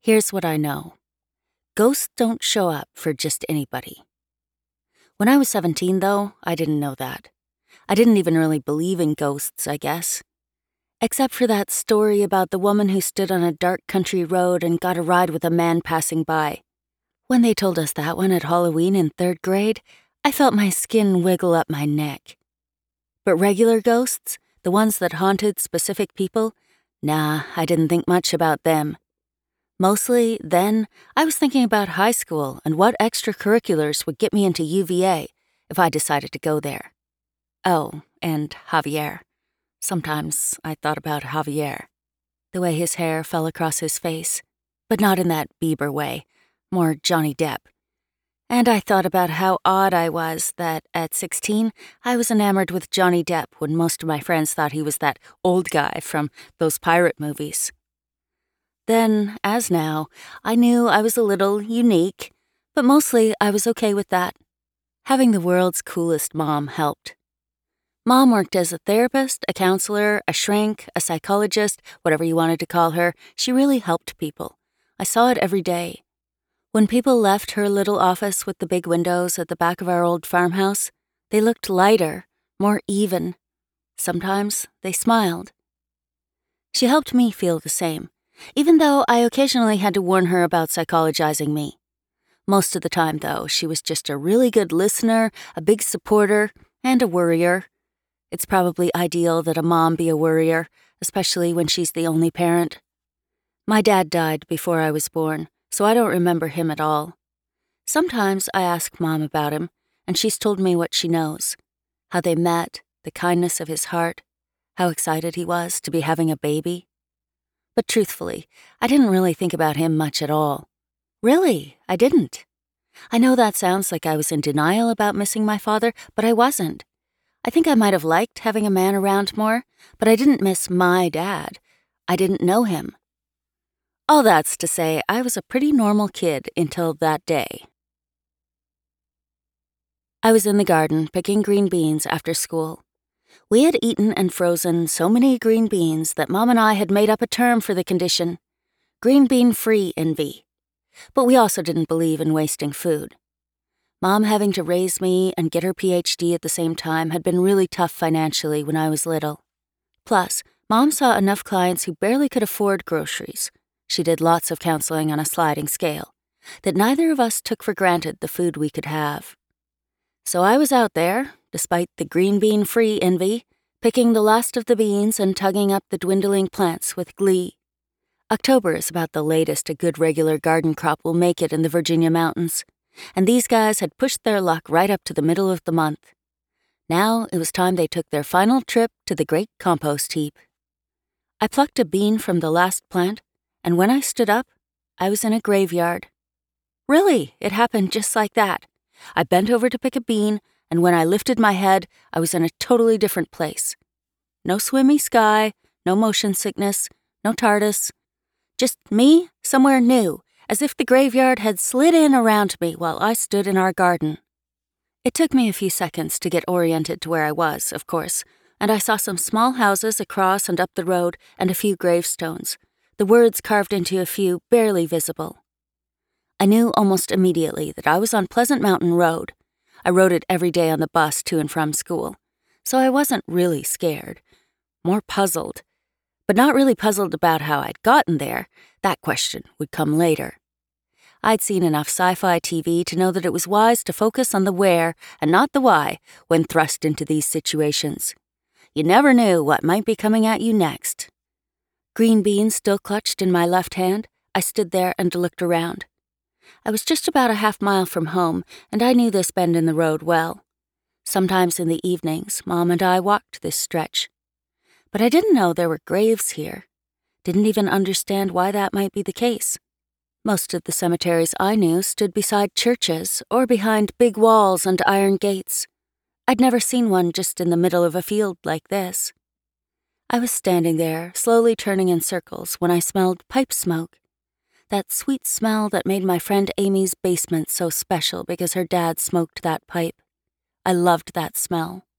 Here's what I know. Ghosts don't show up for just anybody. When I was 17, though, I didn't know that. I didn't even really believe in ghosts, I guess. Except for that story about the woman who stood on a dark country road and got a ride with a man passing by. When they told us that one at Halloween in 3rd grade, I felt my skin wiggle up my neck. But regular ghosts, the ones that haunted specific people, nah, I didn't think much about them. Mostly, then, I was thinking about high school and what extracurriculars would get me into UVA if I decided to go there. Oh, and Javier. Sometimes I thought about Javier. The way his hair fell across his face, but not in that Bieber way, more Johnny Depp. And I thought about how odd I was that, at 16, I was enamored with Johnny Depp when most of my friends thought he was that old guy from those pirate movies. Then, as now, I knew I was a little unique, but mostly I was okay with that. Having the world's coolest mom helped. Mom worked as a therapist, a counselor, a shrink, a psychologist, whatever you wanted to call her. She really helped people. I saw it every day. When people left her little office with the big windows at the back of our old farmhouse, they looked lighter, more even. Sometimes they smiled. She helped me feel the same, even though I occasionally had to warn her about psychologizing me. Most of the time, though, she was just a really good listener, a big supporter, and a worrier. It's probably ideal that a mom be a worrier, especially when she's the only parent. My dad died before I was born, so I don't remember him at all. Sometimes I ask Mom about him, and she's told me what she knows. How they met, the kindness of his heart, how excited he was to be having a baby. But truthfully, I didn't really think about him much at all. Really, I didn't. I know that sounds like I was in denial about missing my father, but I wasn't. I think I might have liked having a man around more, but I didn't miss my dad. I didn't know him. All that's to say, I was a pretty normal kid until that day. I was in the garden picking green beans after school. We had eaten and frozen so many green beans that Mom and I had made up a term for the condition, green bean-free envy. But we also didn't believe in wasting food. Mom having to raise me and get her PhD at the same time had been really tough financially when I was little. Plus, Mom saw enough clients who barely could afford groceries. She did lots of counseling on a sliding scale, that neither of us took for granted the food we could have. So I was out there, despite the green bean-free envy, picking the last of the beans and tugging up the dwindling plants with glee. October is about the latest a good regular garden crop will make it in the Virginia mountains, and these guys had pushed their luck right up to the middle of the month. Now it was time they took their final trip to the great compost heap. I plucked a bean from the last plant, and when I stood up, I was in a graveyard. Really, it happened just like that. I bent over to pick a bean, and when I lifted my head, I was in a totally different place. No swimmy sky, no motion sickness, no TARDIS. Just me, somewhere new, as if the graveyard had slid in around me while I stood in our garden. It took me a few seconds to get oriented to where I was, of course, and I saw some small houses across and up the road and a few gravestones, the words carved into a few barely visible. I knew almost immediately that I was on Pleasant Mountain Road. I rode it every day on the bus to and from school, so I wasn't really scared, more puzzled. But not really puzzled about how I'd gotten there. That question would come later. I'd seen enough sci-fi TV to know that it was wise to focus on the where and not the why when thrust into these situations. You never knew what might be coming at you next. Green beans still clutched in my left hand, I stood there and looked around. I was just about a half-mile from home, and I knew this bend in the road well. Sometimes in the evenings, Mom and I walked this stretch. But I didn't know there were graves here. Didn't even understand why that might be the case. Most of the cemeteries I knew stood beside churches or behind big walls and iron gates. I'd never seen one just in the middle of a field like this. I was standing there, slowly turning in circles, when I smelled pipe smoke. That sweet smell that made my friend Amy's basement so special because her dad smoked that pipe. I loved that smell.